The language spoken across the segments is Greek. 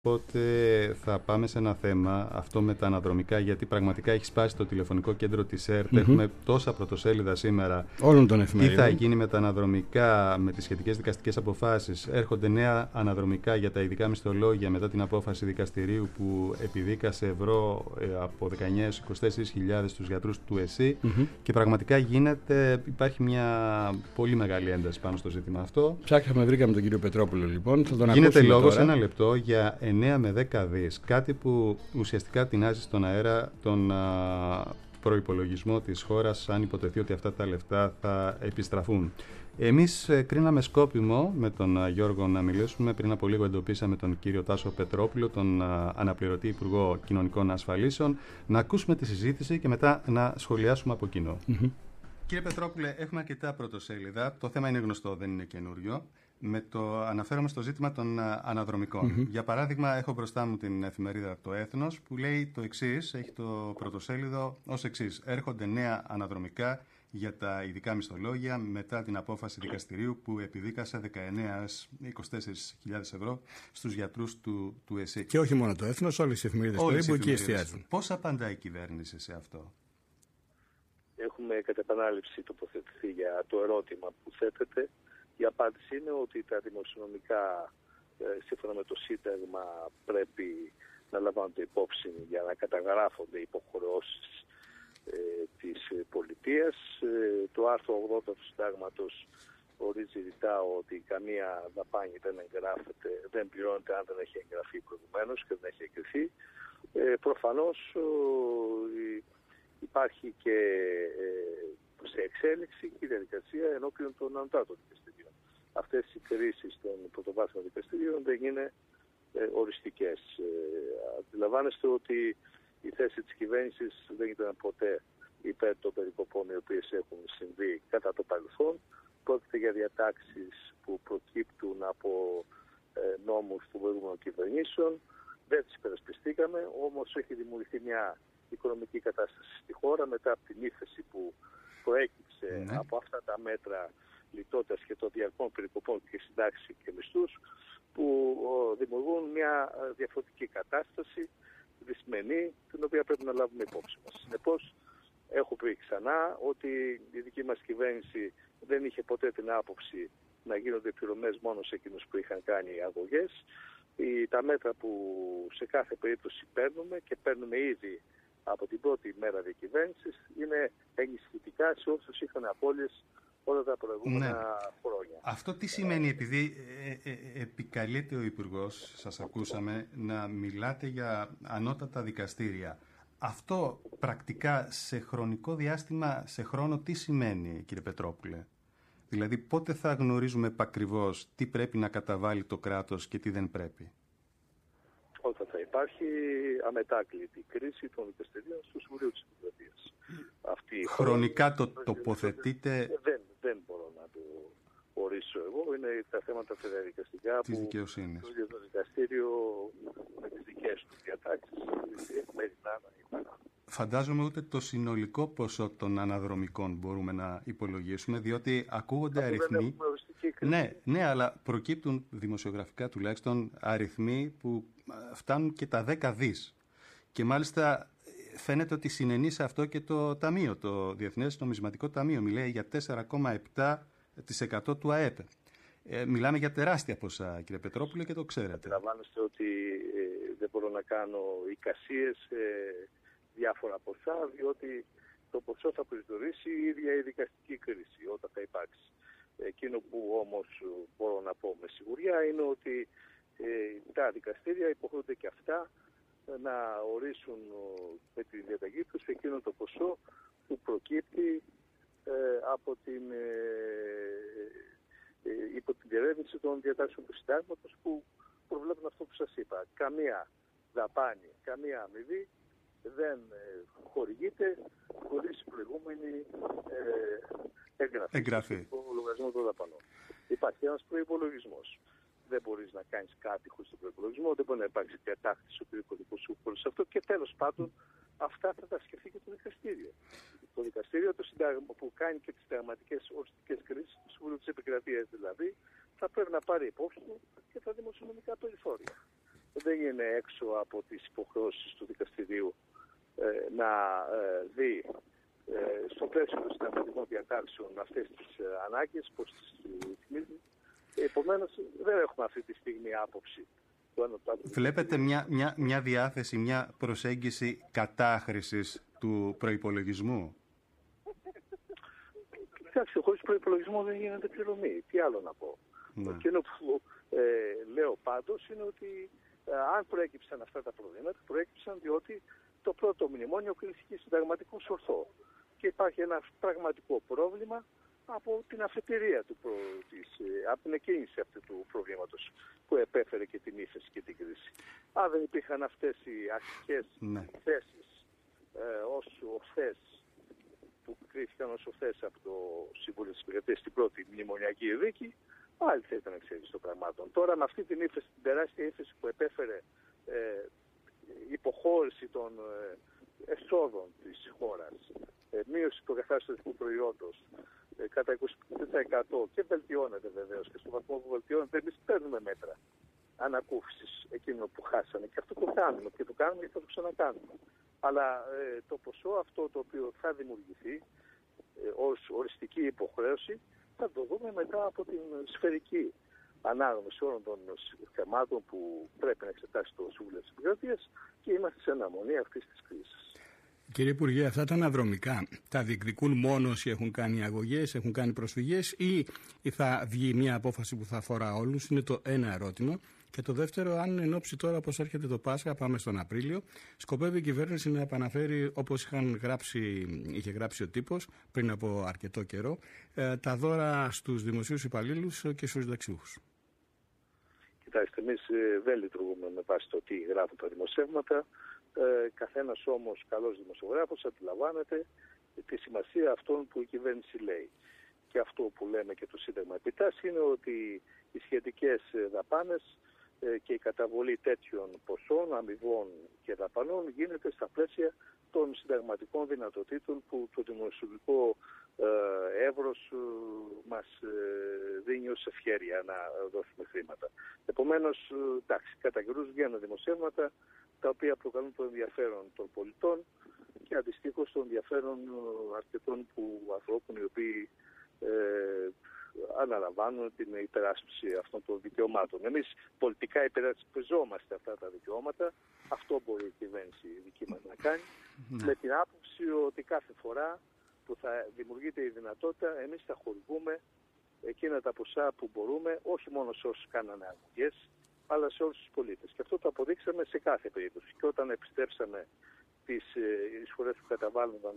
Οπότε θα πάμε σε ένα θέμα, αυτό με τα αναδρομικά, γιατί πραγματικά έχει σπάσει το τηλεφωνικό κέντρο της ΕΡΤ. Έχουμε τόσα πρωτοσέλιδα σήμερα. Όλων των εφημερίδων. Τι θα γίνει με τα αναδρομικά, με τις σχετικές δικαστικές αποφάσεις. Έρχονται νέα αναδρομικά για τα ειδικά μισθολόγια μετά την απόφαση δικαστηρίου που επιδίκασε ευρώ από 19-24.000 στους γιατρούς του ΕΣΥ. Και πραγματικά υπάρχει μια πολύ μεγάλη ένταση πάνω στο ζήτημα αυτό. Ψάξαμε, βρήκαμε τον κύριο Πετρόπουλο λοιπόν. Θα τον Γίνεται λόγος τώρα. ένα λεπτό για 9 με 10 δις, κάτι που ουσιαστικά τεινάζει στον αέρα τον προϋπολογισμό της χώρας, αν υποτεθεί ότι αυτά τα λεφτά θα επιστραφούν. Εμείς κρίναμε σκόπιμο με τον Γιώργο να μιλήσουμε. Πριν από λίγο εντοπίσαμε τον κύριο Τάσο Πετρόπουλο, τον αναπληρωτή Υπουργό Κοινωνικών Ασφαλίσεων, να ακούσουμε τη συζήτηση και μετά να σχολιάσουμε από κοινό. Κύριε Πετρόπουλε, έχουμε αρκετά πρωτοσέλιδα. Το θέμα είναι γνωστό, δεν είναι καινούριο. Αναφέρομαι στο ζήτημα των αναδρομικών. Για παράδειγμα, έχω μπροστά μου την εφημερίδα Το Έθνος που λέει το εξής, έχει το πρωτοσέλιδο ως εξής. Έρχονται νέα αναδρομικά για τα ειδικά μισθολόγια μετά την απόφαση δικαστηρίου που επιδίκασε 19-24.000 ευρώ στους γιατρούς του ΕΣΥ. Και όχι μόνο Το Έθνος, όλες οι εφημερίδες περίπου εκεί εστιάζουν. Πώς απαντάει η κυβέρνηση σε αυτό? Έχουμε κατά επανάληψη τοποθετηθεί για το ερώτημα που θέτεται. Η απάντηση είναι ότι τα δημοσιονομικά, σύμφωνα με το Σύνταγμα, πρέπει να λαμβάνονται υπόψη για να καταγράφονται υποχρεώσεις της πολιτείας. Το άρθρο 80 του Συντάγματος ορίζει ρητά ότι καμία δαπάνη δεν πληρώνεται αν δεν έχει εγγραφεί προηγουμένως και δεν έχει εγκριθεί. Προφανώς υπάρχει και σε εξέλιξη η διαδικασία ενώπιον των ανωτάτων δικαστηρίων. Αυτές οι κρίσεις των πρωτοβάθμιων δικαστηρίων δεν είναι οριστικές. Αντιλαμβάνεστε ότι η θέση της κυβέρνησης δεν ήταν ποτέ υπέρ των περικοπών οι οποίες έχουν συμβεί κατά το παρελθόν. Πρόκειται για διατάξεις που προκύπτουν από νόμους των προηγούμενων κυβερνήσεων. Δεν τις υπερασπιστήκαμε, όμως έχει δημιουργηθεί μια οικονομική κατάσταση στη χώρα μετά από την ύφεση που προέκυψε από αυτά τα μέτρα λιτότητας και των διαρκών περικοπών και συντάξεις και μισθούς, που δημιουργούν μια διαφορετική κατάσταση δυσμενή, την οποία πρέπει να λάβουμε υπόψη μας. Συνεπώς, έχω πει ξανά ότι η δική μας κυβέρνηση δεν είχε ποτέ την άποψη να γίνονται πληρωμές μόνο σε εκείνους που είχαν κάνει αγωγές. Τα μέτρα που σε κάθε περίπτωση παίρνουμε και παίρνουμε ήδη από την πρώτη μέρα διακυβέρνησης είναι ενισχυτικά σε όσους είχαν απώλειες όλα τα προηγούμενα χρόνια. Αυτό τι σημαίνει, επειδή επικαλείται ο Υπουργός, σας ακούσαμε, να μιλάτε για ανώτατα δικαστήρια. Αυτό πρακτικά σε χρονικό διάστημα, σε χρόνο, τι σημαίνει, κύριε Πετρόπουλε? Δηλαδή πότε θα γνωρίζουμε επακριβώς τι πρέπει να καταβάλει το κράτος και τι δεν πρέπει? Όταν θα υπάρχει αμετάκλητη κρίση των δικαστηρίων στο Συμβουλίο της Δημοκρατίας. Χρονικά το τοποθετείτε? Δεν μπορώ να το ορίσω εγώ. Είναι τα θέματα τα διαδικαστικά της δικαιοσύνης. Το δικαστήριο με τις δικές του διατάξεις. Φαντάζομαι ούτε το συνολικό ποσό των αναδρομικών μπορούμε να υπολογίσουμε, διότι ακούγονται αριθμοί. Ναι, αλλά προκύπτουν δημοσιογραφικά τουλάχιστον αριθμοί που φτάνουν και τα 10 δις. Και μάλιστα φαίνεται ότι συνενεί σε αυτό και το Ταμείο, το Διεθνές Νομισματικό Ταμείο. Μιλάει για 4,7% του ΑΕΠ. Μιλάμε για τεράστια ποσά, κύριε Πετρόπουλε, και το ξέρετε. Αντιλαμβάνεστε ότι δεν μπορώ να κάνω εικασίες σε διάφορα ποσά, διότι το ποσό θα προσδιορίσει η ίδια η δικαστική κρίση όταν θα υπάρξει. Εκείνο που όμως μπορώ να πω με σιγουριά είναι ότι τα δικαστήρια υποχρεούνται και αυτά να ορίσουν με τη διαταγή τους εκείνο το ποσό που προκύπτει από υπό την διερεύνηση των διατάξεων του Συντάγματος που προβλέπουν αυτό που σας είπα. Καμία δαπάνη, καμία αμοιβή δεν χορηγείται χωρίς προηγούμενη εγγραφή στο λογαριασμό των δαπανών. Υπάρχει ένας προϋπολογισμός. Δεν μπορείς να κάνεις κάτι χωρίς τον προϋπολογισμό, δεν μπορεί να υπάρξει κατάκτηση του περιπολικού σου χωρίς αυτό και τέλος πάντων αυτά θα τα σκεφτεί και το δικαστήριο. Το δικαστήριο που κάνει και τις συνταγματικές οριστικές κρίσεις, το Συμβούλιο της Επικρατείας δηλαδή, θα πρέπει να πάρει υπόψη του και τα δημοσιονομικά περιθώρια. δεν είναι έξω από τις υποχρεώσεις του δικαστηρίου να δει στο πλαίσιο των συνταγματικών διατάξεων αυτές τις ανάγκες, πώς τις ρυθμίζει. Επομένως, δεν έχουμε αυτή τη στιγμή άποψη. Βλέπετε μια διάθεση, μια προσέγγιση κατάχρησης του προϋπολογισμού? Κοιτάξτε, χωρίς προϋπολογισμό δεν γίνεται πληρωμή. Τι άλλο να πω. Εκείνο που λέω πάντως είναι ότι αν προέκυψαν αυτά τα προβλήματα, προέκυψαν διότι το πρώτο μνημόνιο κρίθηκε συνταγματικώς ορθό. Και υπάρχει ένα πραγματικό πρόβλημα από την αφετηρία από την εκκίνηση αυτού του προβλήματος που επέφερε και την ύφεση και την κρίση. Αν δεν υπήρχαν αυτές οι αρχικές θέσεις ως ορθές, που κρίθηκαν ως ορθές από το Συμβούλιο της Επικρατείας στην πρώτη μνημονιακή δίκη, άλλη θα ήταν εξέλιξη των πραγμάτων. Τώρα με αυτή την ύφεση, την τεράστια ύφεση που επέφερε υποχώρηση των εσόδων της χώρας, μείωση του καθάριστου προϊόντος κατά 20% και βελτιώνεται βεβαίως, και στον βαθμό που βελτιώνεται εμείς παίρνουμε μέτρα ανακούφισης εκείνο που χάσανε, και αυτό το κάνουμε και το κάνουμε και θα το ξανακάνουμε. Αλλά το ποσό αυτό το οποίο θα δημιουργηθεί ως οριστική υποχρέωση θα το δούμε μετά από την σφαιρική ανάγνωση όλων των θεμάτων που πρέπει να εξετάσει το Συμβούλιο της Επικρατείας, και είμαστε σε αναμονή αυτής της κρίσης. Κύριε Υπουργέ, αυτά τα αναδρομικά τα διεκδικούν μόνο όσοι έχουν κάνει αγωγές, έχουν κάνει προσφυγές, ή θα βγει μια απόφαση που θα αφορά όλους? Είναι το ένα ερώτημα. Και το δεύτερο, αν εν ώψη τώρα, όπως έρχεται το Πάσχα, πάμε στον Απρίλιο, σκοπεύει η κυβέρνηση να επαναφέρει, όπως είχε γράψει ο τύπος πριν από αρκετό καιρό, τα δώρα στους δημοσίους υπαλλήλους και στους συνταξιούχους? Κοιτάξτε, εμείς δεν λειτουργούμε με βάση το τι γράφουν τα δημοσιεύματα. Καθένας όμως καλός δημοσιογράφος αντιλαμβάνεται τη σημασία αυτών που η κυβέρνηση λέει. Και αυτό που λέμε και το Σύνταγμα επιτάσσει είναι ότι οι σχετικές δαπάνες και η καταβολή τέτοιων ποσών, αμοιβών και δαπανών γίνεται στα πλαίσια των συνταγματικών δυνατοτήτων που το δημοσιογραφικό εύρος μας δίνει ως ευχέρεια να δώσουμε χρήματα. Επομένως, εντάξει, κατά καιρούς βγαίνουν δημοσιεύματα τα οποία προκαλούν το ενδιαφέρον των πολιτών και αντιστοίχως το ενδιαφέρον αρκετών ανθρώπων οι οποίοι αναλαμβάνουν την υπεράσπιση αυτών των δικαιωμάτων. Εμείς πολιτικά υπερασπιζόμαστε αυτά τα δικαιώματα. Αυτό μπορεί η κυβέρνηση δική μας να κάνει, με την άποψη ότι κάθε φορά που θα δημιουργείται η δυνατότητα, εμείς θα χορηγούμε εκείνα τα ποσά που μπορούμε, όχι μόνο σε όσους κάνανε αγωγές, αλλά σε όλους τους πολίτες. Και αυτό το αποδείξαμε σε κάθε περίπτωση. Και όταν επιστρέψαμε τις εισφορές που καταβάλλονταν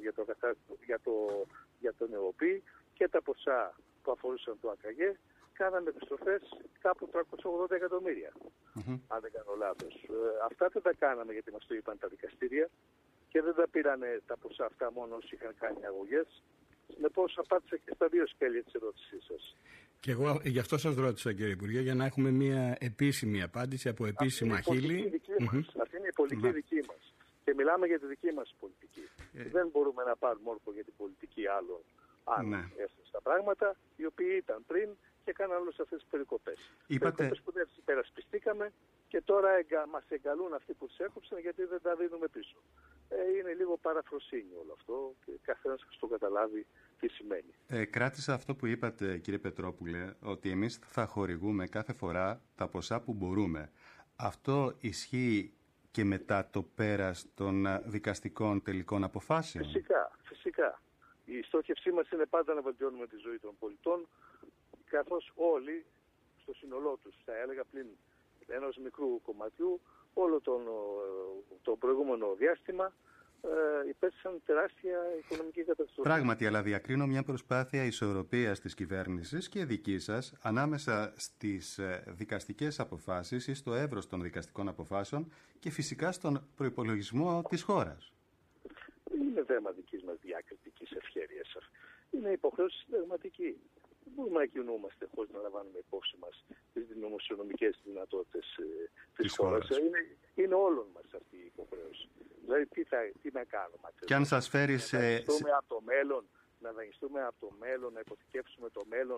για το ΝΕΟΠΗ και τα ποσά που αφορούσαν το ΑΚΑΓΕ, κάναμε επιστροφές κάπου 380 εκατομμύρια, αν δεν κάνω λάθος. Αυτά δεν τα κάναμε γιατί μας το είπαν τα δικαστήρια και δεν τα πήρανε τα ποσά αυτά μόνο όσοι είχαν κάνει αγωγές. Συνεπώς απάντησα και στα δύο σκέλη της ερώτησής σας. Και εγώ γι' αυτό σας ρώτησα, κύριε Υπουργέ, για να έχουμε μια επίσημη απάντηση από επίσημα χείλη. Αυτή είναι η πολιτική δική μας. Και μιλάμε για τη δική μας πολιτική. Δεν μπορούμε να πάρουμε όρκο για την πολιτική άλλων, αν έφτασαν τα πράγματα, οι οποίοι ήταν πριν και έκαναν όλες αυτές τις περικοπές. Περικοπές που δεν υπερασπιστήκαμε και τώρα μας εγκαλούν αυτοί που τις έκοψαν γιατί δεν τα δίνουμε πίσω. Είναι λίγο παραφροσύνη όλο αυτό και καθένας θα το καταλάβει τι σημαίνει. Κράτησα αυτό που είπατε, κύριε Πετρόπουλε, ότι εμείς θα χορηγούμε κάθε φορά τα ποσά που μπορούμε. Αυτό ισχύει και μετά το πέρας των δικαστικών τελικών αποφάσεων? Φυσικά. Η στόχευσή μας είναι πάντα να βελτιώνουμε τη ζωή των πολιτών, καθώς όλοι στο σύνολό τους, θα έλεγα πλην ενός μικρού κομματιού, όλο το προηγούμενο διάστημα υπέστησαν τεράστια οικονομική καταστροφή. Πράγματι, αλλά διακρίνω μια προσπάθεια ισορροπίας της κυβέρνησης και δική σας ανάμεσα στις δικαστικές αποφάσεις ή στο εύρος των δικαστικών αποφάσεων και φυσικά στον προϋπολογισμό της χώρας. Είναι θέμα δικής μας διακριτικής ευχέρειας. Είναι υποχρέωση συνταγματική. Δεν μπορούμε να κινούμαστε χωρίς να λαμβάνουμε υπόψη μας τις δημοσιονομικές δυνατότητες της χώρας. Είναι όλων μας αυτή η υποχρέωση. Δηλαδή τι να κάνουμε. Και αν σας φέρει να δανειστούμε από το μέλλον, να υποθηκεύσουμε το μέλλον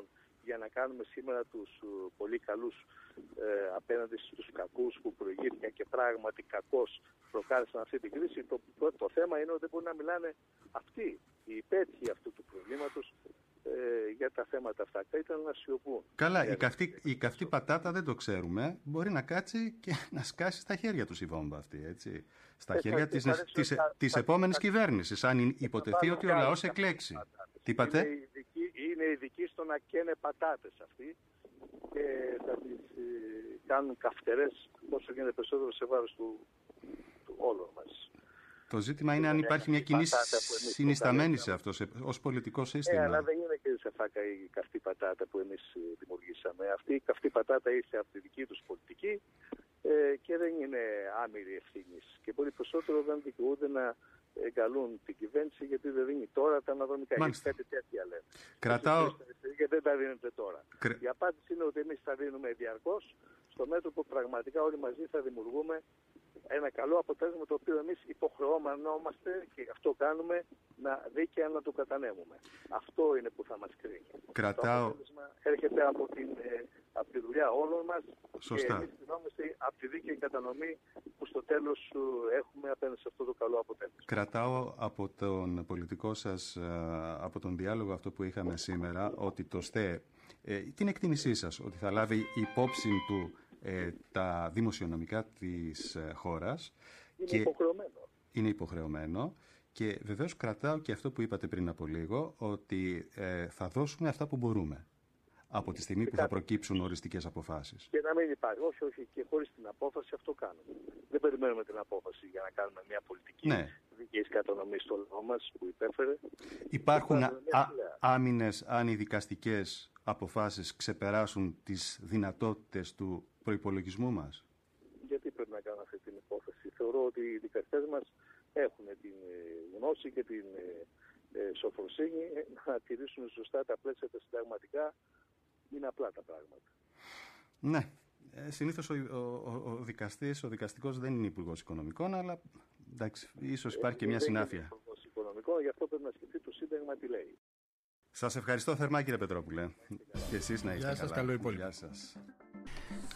για να κάνουμε σήμερα τους πολύ καλούς απέναντι στους κακούς που προηγήθηκαν και πράγματι κακώς προκάλεσαν αυτή την κρίση. Το θέμα είναι ότι δεν μπορούν να μιλάνε αυτοί, οι υπέτειοι αυτού του προβλήματος για τα θέματα αυτά. Ήταν να σιωπούν. Καλά, η καυτή πατάτα δεν το ξέρουμε. Μπορεί να κάτσει και να σκάσει στα χέρια τους η βόμβα αυτή, έτσι. Στα χέρια της επόμενης κυβέρνησης, αν υποτεθεί ότι ο λαός εκλέξει. Τι είπατε? Είναι ειδικοί στο να καίνε πατάτες αυτοί και θα τις κάνουν καυτερές όσο γίνεται περισσότερο σε βάρος του όλων μας. Το ζήτημα είναι αν υπάρχει μια κοινή συνισταμένη σε αυτό ως πολιτικό σύστημα. Αλλά δεν είναι και σε φάκα η καυτή πατάτα που εμείς δημιουργήσαμε. Αυτή η καυτή πατάτα ήρθε από τη δική τους πολιτική και δεν είναι άμυρη ευθύνης. Και πολύ περισσότερο δεν δικαιούνται να εγκαλούν την κυβέρνηση γιατί δεν δίνει τώρα τα αναδρομικά. Γιατί κάτι τέτοια λένε. Γιατί δεν τα δίνετε τώρα. Η απάντηση είναι ότι εμείς θα δίνουμε διαρκώς στο μέτρο που πραγματικά όλοι μαζί θα δημιουργούμε ένα καλό αποτέλεσμα το οποίο εμείς υποχρεώμενόμαστε και αυτό κάνουμε δίκαια να το κατανέμουμε. Αυτό είναι που θα μας κρίνει. Το αποτέλεσμα έρχεται από τη δουλειά όλων μας. Σωστά. Και εμείς κρινόμαστε από τη δίκαιη κατανομή που στο τέλος έχουμε απέναντι σε αυτό το καλό αποτέλεσμα. Κρατάω από τον πολιτικό σας, από τον διάλογο αυτό που είχαμε σήμερα, ότι το ΣΤΕ, την εκτίμησή σας, ότι θα λάβει υπόψη του τα δημοσιονομικά της χώρας. Είναι υποχρεωμένο. Και βεβαίως κρατάω και αυτό που είπατε πριν από λίγο, ότι θα δώσουμε αυτά που μπορούμε από τη στιγμή που θα προκύψουν οριστικές αποφάσεις. Και να μην υπάρχει, όχι, και χωρίς την απόφαση αυτό κάνουμε. Δεν περιμένουμε την απόφαση για να κάνουμε μια πολιτική δίκαιης κατανομής στο λαό μας που υπέφερε. Υπάρχουν άμυνες αν οι δικαστικές αποφάσεις ξεπεράσουν τις δυνατότητες του προϋπολογισμού μας. Γιατί πρέπει να κάνουν αυτή την υπόθεση? Θεωρώ ότι οι δικαστές μας έχουν την γνώση και την σοφροσύνη να τηρήσουν σωστά τα πλαίσια τα συνταγματικά. Είναι απλά τα πράγματα. Ναι. Συνήθως ο δικαστικός δεν είναι υπουργός οικονομικών, αλλά εντάξει, ίσως υπάρχει και μια συνάφεια. Είναι υπουργός οικονομικών, γι' αυτό πρέπει να σκεφτεί το Σύνταγμα τι λέει. Σας ευχαριστώ θερμά, κύριε Πετρόπουλε. Και εσείς να είστε καλά. Γεια σας, καλό υπόλοιπο. Γεια σας.